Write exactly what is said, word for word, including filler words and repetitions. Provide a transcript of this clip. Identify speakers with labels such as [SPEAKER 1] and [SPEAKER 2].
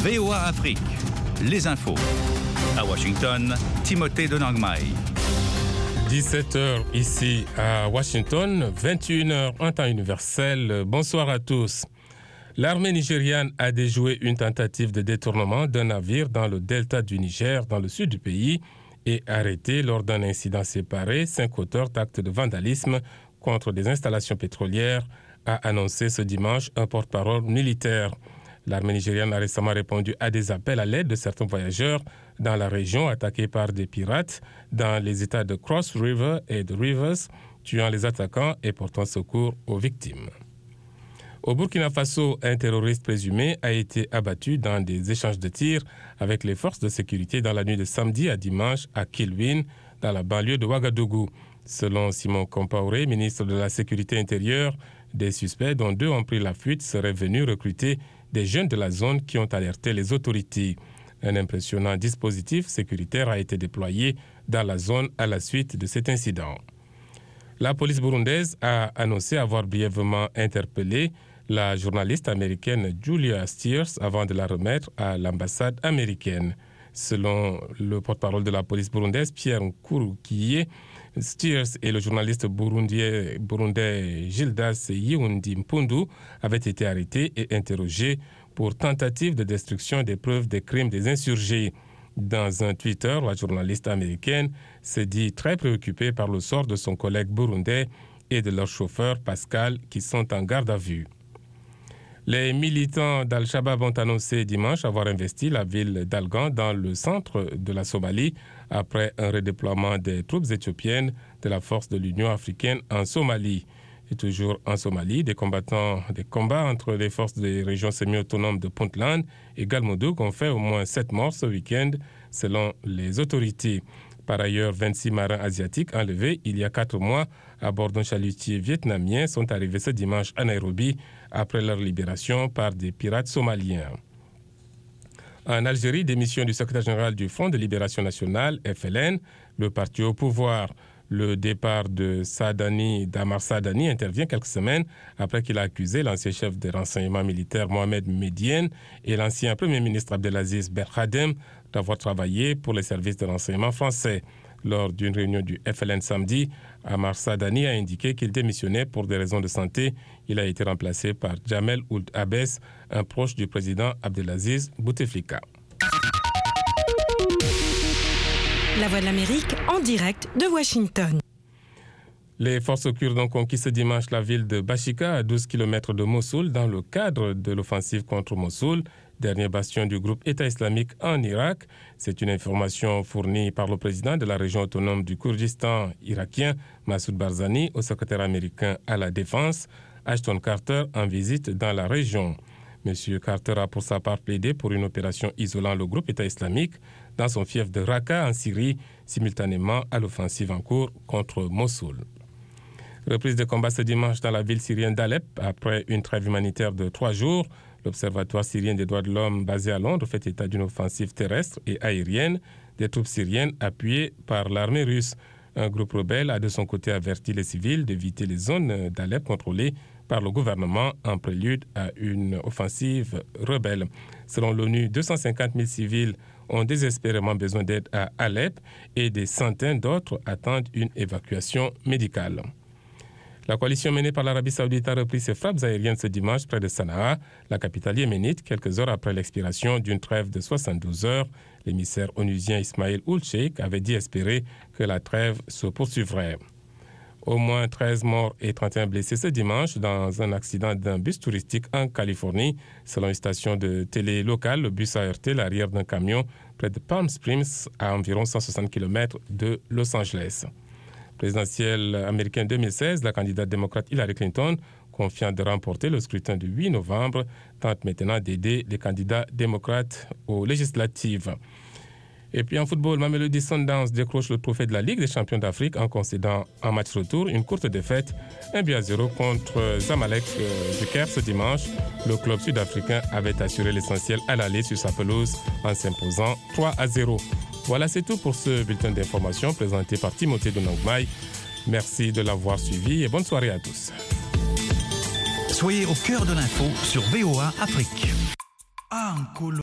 [SPEAKER 1] V O A Afrique, les infos. À Washington, Timothée de Nangmai.
[SPEAKER 2] dix-sept heures ici à Washington, vingt et une heures en temps universel. Bonsoir à tous. L'armée nigériane a déjoué une tentative de détournement d'un navire dans le delta du Niger, dans le sud du pays, et arrêté lors d'un incident séparé cinq auteurs d'actes de vandalisme contre des installations pétrolières, a annoncé ce dimanche un porte-parole militaire. L'armée nigériane a récemment répondu à des appels à l'aide de certains voyageurs dans la région attaqués par des pirates dans les États de Cross River et de Rivers, tuant les attaquants et portant secours aux victimes. Au Burkina Faso, un terroriste présumé a été abattu dans des échanges de tirs avec les forces de sécurité dans la nuit de samedi à dimanche à Kilwin, dans la banlieue de Ouagadougou. Selon Simon Compaoré, ministre de la Sécurité intérieure, des suspects, dont deux ont pris la fuite, seraient venus recruter des jeunes de la zone qui ont alerté les autorités. Un impressionnant dispositif sécuritaire a été déployé dans la zone à la suite de cet incident. La police burundaise a annoncé avoir brièvement interpellé la journaliste américaine Julia Steers avant de la remettre à l'ambassade américaine. Selon le porte-parole de la police burundaise, Pierre Nkurukiye, Steers et le journaliste burundais, burundais Gildas Yiwundi Mpundu avaient été arrêtés et interrogés pour tentative de destruction des preuves des crimes des insurgés. Dans un Twitter, la journaliste américaine s'est dit très préoccupée par le sort de son collègue burundais et de leur chauffeur Pascal qui sont en garde à vue. Les militants d'Al-Shabaab ont annoncé dimanche avoir investi la ville d'Algan dans le centre de la Somalie après un redéploiement des troupes éthiopiennes de la force de l'Union africaine en Somalie. Et toujours en Somalie, des combattants, des combats entre les forces des régions semi-autonomes de Puntland et Galmudug ont fait au moins sept morts ce week-end, selon les autorités. Par ailleurs, vingt-six marins asiatiques enlevés il y a quatre mois à bord d'un chalutier vietnamien sont arrivés ce dimanche à Nairobi après leur libération par des pirates somaliens. En Algérie, démission du secrétaire général du Front de Libération Nationale, F L N, le parti au pouvoir. Le départ de Sadani, d'Amar Sadani intervient quelques semaines après qu'il a accusé l'ancien chef des renseignements militaires Mohamed Medien et l'ancien premier ministre Abdelaziz Belkhadem d'avoir travaillé pour les services de renseignement français. Lors d'une réunion du F L N samedi, Amar Sadani a indiqué qu'il démissionnait pour des raisons de santé. Il a été remplacé par Jamel Ould Abès, un proche du président Abdelaziz Bouteflika.
[SPEAKER 3] La Voix de l'Amérique en direct de Washington.
[SPEAKER 2] Les forces kurdes ont conquis ce dimanche la ville de Bashika, à douze kilomètres de Mossoul, dans le cadre de l'offensive contre Mossoul, dernier bastion du groupe État islamique en Irak. C'est une information fournie par le président de la région autonome du Kurdistan irakien, Massoud Barzani, au secrétaire américain à la Défense, Ashton Carter, en visite dans la région. M. Carter a pour sa part plaidé pour une opération isolant le groupe État islamique dans son fief de Raqqa en Syrie, simultanément à l'offensive en cours contre Mossoul. Reprise de combat ce dimanche dans la ville syrienne d'Alep après une trêve humanitaire de trois jours. L'Observatoire syrien des droits de l'homme basé à Londres fait état d'une offensive terrestre et aérienne des troupes syriennes appuyées par l'armée russe. Un groupe rebelle a de son côté averti les civils d'éviter les zones d'Alep contrôlées par le gouvernement en prélude à une offensive rebelle. Selon l'ONU, deux cent cinquante mille civils ont désespérément besoin d'aide à Alep et des centaines d'autres attendent une évacuation médicale. La coalition menée par l'Arabie saoudite a repris ses frappes aériennes ce dimanche près de Sanaa, la capitale yéménite, quelques heures après l'expiration d'une trêve de soixante-douze heures. L'émissaire onusien Ismail Ould Cheikh avait dit espérer que la trêve se poursuivrait. Au moins treize morts et trente et un blessés ce dimanche dans un accident d'un bus touristique en Californie. Selon une station de télé locale, le bus a heurté l'arrière d'un camion près de Palm Springs, à environ cent soixante kilomètres de Los Angeles. Présidentielle américaine deux mille seize, la candidate démocrate Hillary Clinton, confiante de remporter le scrutin du huit novembre, tente maintenant d'aider les candidats démocrates aux législatives. Et puis en football, Mamelodi Sundowns décroche le trophée de la Ligue des champions d'Afrique en concédant en match retour une courte défaite, un but à zéro contre Zamalek du Caire ce dimanche. Le club sud-africain avait assuré l'essentiel à l'aller sur sa pelouse en s'imposant trois à zéro. Voilà, c'est tout pour ce bulletin d'information présenté par Timothée de Nangmai. Merci de l'avoir suivi et bonne soirée à tous.
[SPEAKER 1] Soyez au cœur de l'info sur V O A Afrique.